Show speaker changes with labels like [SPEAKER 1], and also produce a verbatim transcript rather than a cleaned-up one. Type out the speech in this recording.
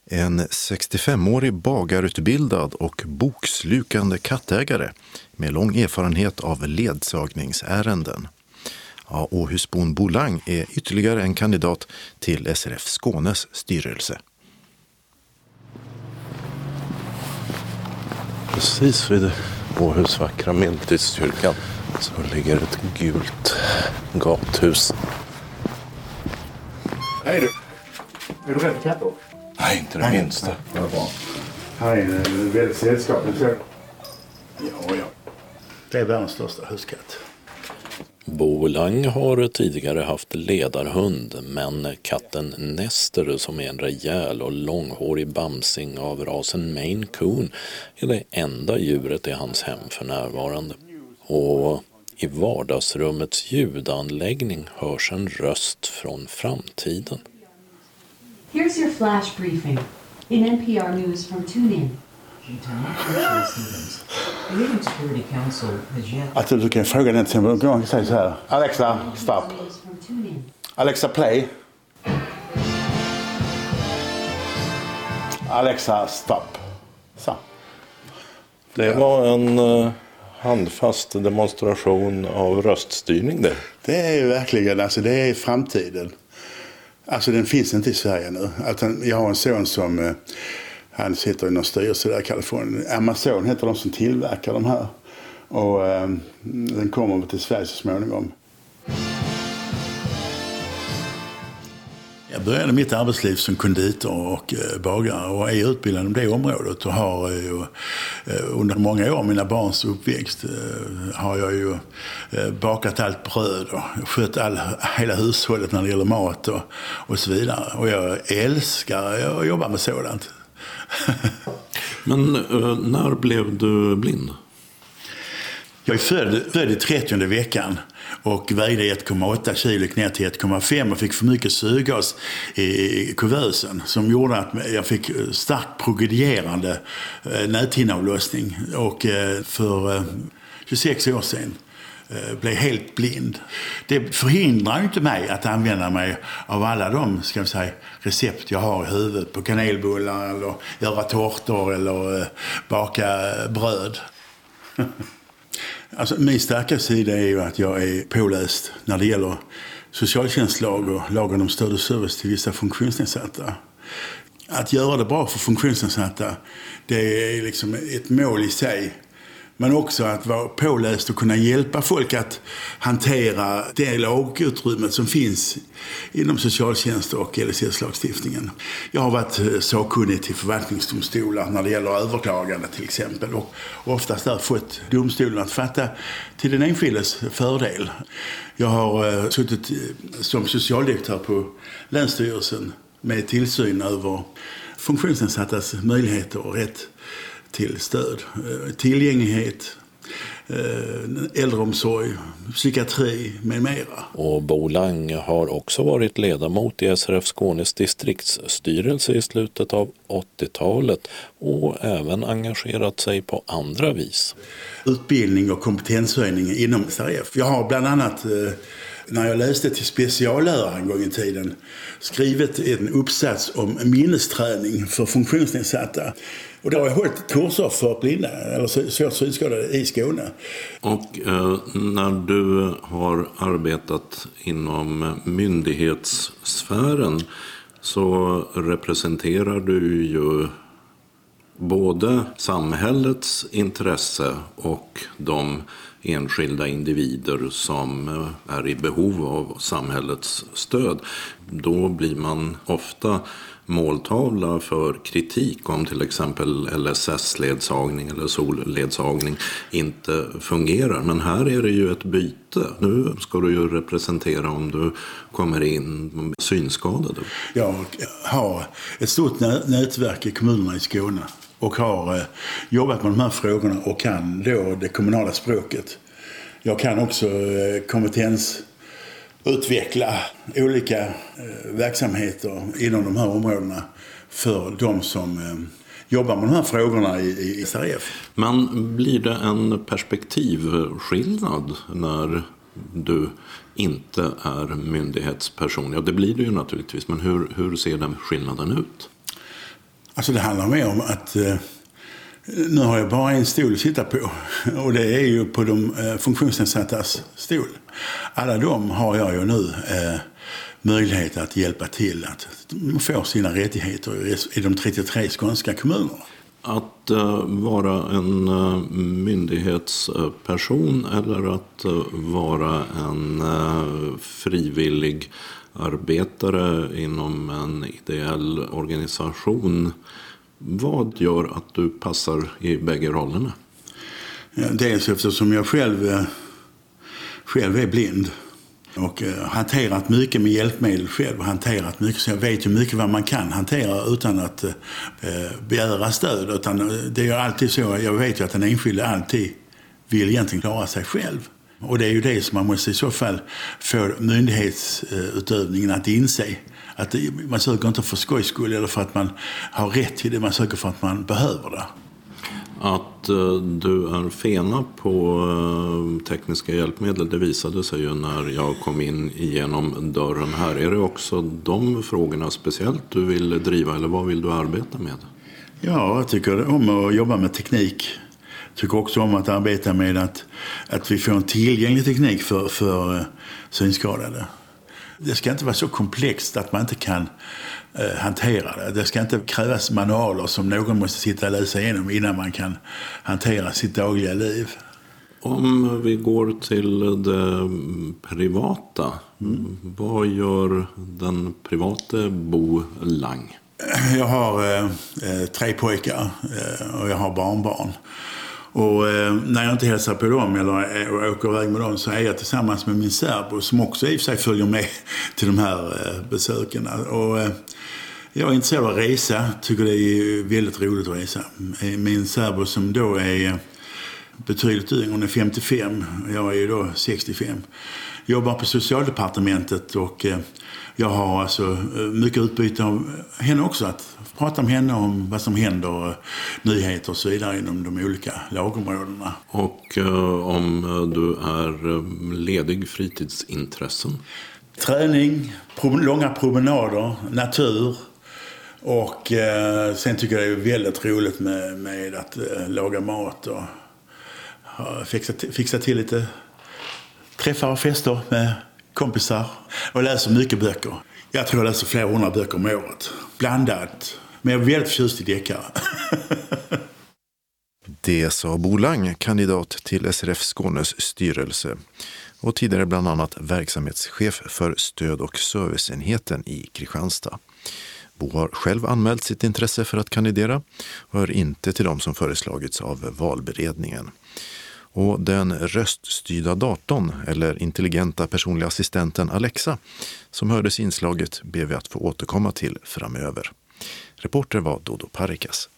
[SPEAKER 1] En sextiofemårig bagarutbildad och bokslukande kattägare med lång erfarenhet av ledsagningsärenden. Ja, Åhusbon Bo Lang är ytterligare en kandidat till S R F Skånes styrelse.
[SPEAKER 2] Precis vid Åhus vackra medeltidskyrkan så ligger ett gult gathus.
[SPEAKER 3] Hej du! Är du rädd för katter?
[SPEAKER 2] Nej, inte det minsta.
[SPEAKER 3] Ja, bra. Här är en väldigt sällskap. Ja, ja. Det är världens största huskatt.
[SPEAKER 2] Bo Lang har tidigare haft ledarhund, men katten Nester, som är en rejäl och långhårig bamsing av rasen Maine Coon, är det enda djuret i hans hem för närvarande. Och i vardagsrummets ljudanläggning hörs en röst från framtiden.
[SPEAKER 4] Here's your flash briefing in N P R News from TuneIn.
[SPEAKER 3] Att du kan fråga den till mig. Jag säga så här. Alexa, stop. Alexa, play. Alexa, stopp. Så.
[SPEAKER 2] Det var en uh, handfast demonstration av röststyrning det.
[SPEAKER 3] Det är verkligen, alltså det är framtiden. Alltså den finns inte i Sverige nu. Jag har en son som, eh, han sitter i någon styrelse där i Kalifornien. Amazon heter de som tillverkar de här. Och eh, den kommer till Sverige så småningom. Jag började mitt arbetsliv som konditor och bagare och är utbildad inom det området och har ju under många år, mina barns uppväxt, har jag ju bakat allt bröd och skött all, hela hushållet när det gäller mat och, och så vidare. Och jag älskar att jobba med sådant.
[SPEAKER 2] Men när blev du blind?
[SPEAKER 3] Jag är född, född i trettionde veckan och vägde ett komma åtta kilo ner till ett komma fem och fick för mycket syrgas i kuvösen som gjorde att jag fick starkt progredierande näthinneavlossning och för tjugosex år sedan blev helt blind. Det förhindrar inte mig att använda mig av alla de, ska vi säga, recept jag har i huvudet på kanelbullar eller göra tårtor eller baka bröd. Alltså, min starka sida är ju att jag är påläst när det gäller socialtjänstlag och lagen om stöd och service till vissa funktionsnedsatta. Att göra det bra för funktionsnedsatta, det är liksom ett mål i sig. Men också att vara påläst och kunna hjälpa folk att hantera det lagutrymmet som finns inom socialtjänst och L S S-lagstiftningen. Jag har varit sakkunnig till förvaltningsdomstolar när det gäller överklagande till exempel och oftast där fått domstolen att fatta till den enskildes fördel. Jag har suttit som socialdirektör på Länsstyrelsen med tillsyn över funktionsnedsattas möjligheter och rätt till stöd, tillgänglighet, äldreomsorg, psykiatri med mera.
[SPEAKER 2] Och Bo Lang har också varit ledamot i S R F Skånes distriktsstyrelse i slutet av åttiotalet och även engagerat sig på andra vis.
[SPEAKER 3] Utbildning och kompetenshöjning inom S R F. Jag har bland annat, när jag läste till speciallärare en gång i tiden, skrivit en uppsats om minnesträning för funktionsnedsatta. Och då har jag hållit kurser för blinda eller svårt synskadade i Skåne.
[SPEAKER 2] Och eh, när du har arbetat inom myndighetssfären så representerar du ju både samhällets intresse och de enskilda individer som är i behov av samhällets stöd. Då blir man ofta måltavla för kritik om till exempel L S S-ledsagning eller solledsagning inte fungerar. Men här är det ju ett byte. Nu ska du ju representera om du kommer in synskadade.
[SPEAKER 3] Jag har ett stort nätverk i kommunerna i Skåne och har jobbat med de här frågorna och kan då det kommunala språket. Jag kan också kompetens utveckla olika eh, verksamheter inom de här områdena för de som eh, jobbar med de här frågorna i, i S R F.
[SPEAKER 2] Men blir det en perspektivskillnad när du inte är myndighetsperson? Ja, det blir det ju naturligtvis, men hur, hur ser den skillnaden ut?
[SPEAKER 3] Alltså det handlar mer om att eh, nu har jag bara en stol att sitta på och det är ju på de eh, funktionsnedsattas stol. Alla de har jag ju nu eh, möjlighet att hjälpa till att få sina rättigheter i, i de trettiotre skånska kommunerna.
[SPEAKER 2] Att uh, vara en uh, myndighetsperson eller att uh, vara en uh, frivillig arbetare inom en ideell organisation, vad gör att du passar i bägge rollerna?
[SPEAKER 3] Ja, dels eftersom jag själv, eh, själv är blind och eh, hanterat mycket med hjälpmedel själv och hanterat mycket, så jag vet ju mycket vad man kan hantera utan att eh, begära stöd. Utan det är alltid så, jag vet ju att den enskilde alltid vill egentligen klara sig själv. Och det är ju det som man måste i så fall få myndighetsutövningen att inse. Att man söker inte för skojs skull eller för att man har rätt till det, man söker för att man behöver det.
[SPEAKER 2] Att uh, du är fena på uh, tekniska hjälpmedel, det visade sig ju när jag kom in igenom dörren här. Är det också de frågorna speciellt du vill driva eller vad vill du arbeta med?
[SPEAKER 3] Ja, jag tycker om att jobba med teknik. Jag tycker också om att arbeta med att, att vi får en tillgänglig teknik för, för uh, synskadade. Det ska inte vara så komplext att man inte kan eh, hantera det. Det ska inte krävas manualer som någon måste sitta och läsa igenom innan man kan hantera sitt dagliga liv.
[SPEAKER 2] Om vi går till det privata, mm. vad gör den privata Bo Lang?
[SPEAKER 3] Jag har eh, tre pojkar eh, och jag har barnbarn. Och eh, när jag inte hälsar på dem eller åker iväg med dem så är jag tillsammans med min särbo som också i och för sig följer med till de här eh, besökerna. Och eh, jag är intresserad av att resa, tycker det är väldigt roligt att resa. Min särbo som då är betydligt yngre, hon är femtiofem, jag är ju då sextiofem. Jobbar på socialdepartementet och eh, jag har alltså mycket utbyte av henne också, att prata med henne om vad som händer, nyheter och så vidare inom de olika lagområdena.
[SPEAKER 2] Och eh, om du är ledig fritidsintressen?
[SPEAKER 3] Träning, pro- långa promenader, natur och eh, sen tycker jag det är väldigt roligt med, med att eh, laga mat och ha, fixa, t- fixa till lite träffar och fester med kompisar och läser mycket böcker. Jag tror jag läser flera hundra böcker om året. Blandat. Men jag är väldigt förtjust i deckare.
[SPEAKER 1] Det sa Bo Lang, kandidat till S R F Skånes styrelse och tidigare bland annat verksamhetschef för stöd- och serviceenheten i Kristianstad. Bo har själv anmält sitt intresse för att kandidera och hör inte till dem som föreslagits av valberedningen. Och den röststyrda datorn eller intelligenta personliga assistenten Alexa som hördes i inslaget ber vi att få återkomma till framöver. Reporter var Dodo Parikas.